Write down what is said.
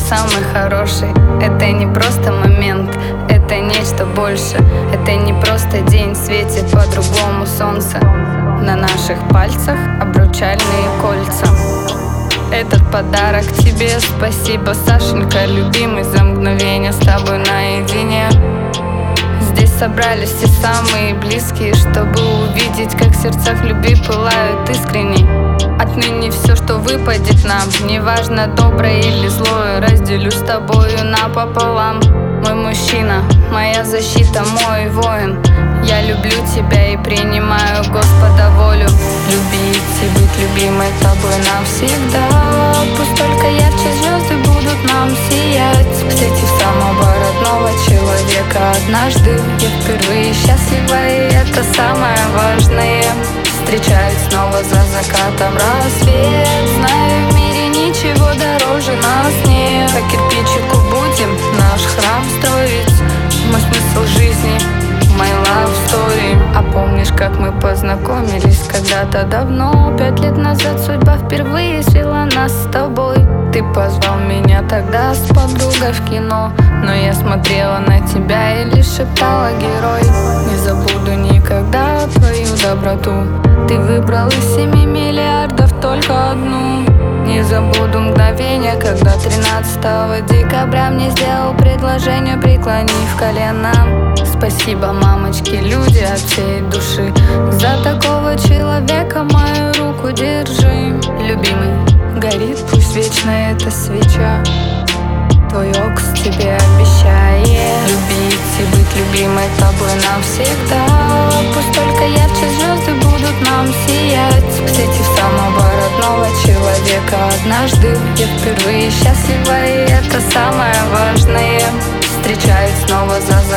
самый хороший. Это не просто момент, это нечто больше. Это не просто день, светит по-другому солнце. На наших пальцах обручальные кольца. Этот подарок тебе, спасибо, Сашенька, любимый, за мгновение с тобой наедине. Здесь собрались все самые близкие, чтобы увидеть, как в сердцах любви пылают искренней. Отныне все, что выпадет нам, неважно, доброе или злое, разделю с тобою напополам. Мой мужчина, моя защита, мой воин. Я люблю тебя и принимаю Господа волю. Любить и быть любимой тобой навсегда. Пусть только ярче звезды будут нам сиять, встретив самого родного человека однажды. Я впервые счастлива, и это самое важное. Встречаюсь снова за закатом рассвет. Знаю, в мире ничего дороже нас нет. По кирпичику будем наш храм строить. Мой смысл жизни, my love story. А помнишь, как мы познакомились когда-то давно? 5 лет назад судьба впервые свела нас с тобой. Ты позвал меня тогда с подругой в кино, но я смотрела на тебя и лишь шептала: герой. Не забуду никогда твою доброту. Ты выбрал из 7 миллиардов только одну. Не забуду мгновение, когда 13 декабря мне сделал предложение, преклонив колено. Спасибо, мамочки, люди, от всей души. За такого человека мою руку держи. Любимый, горит пусть вечно эта свеча. Твой окс тебе обещает любить и быть любимой тобой навсегда. Пусть только ярче звезды будут нам сиять, встретив самого родного человека однажды. Я впервые счастлива, и это самое важное. Встречаюсь снова за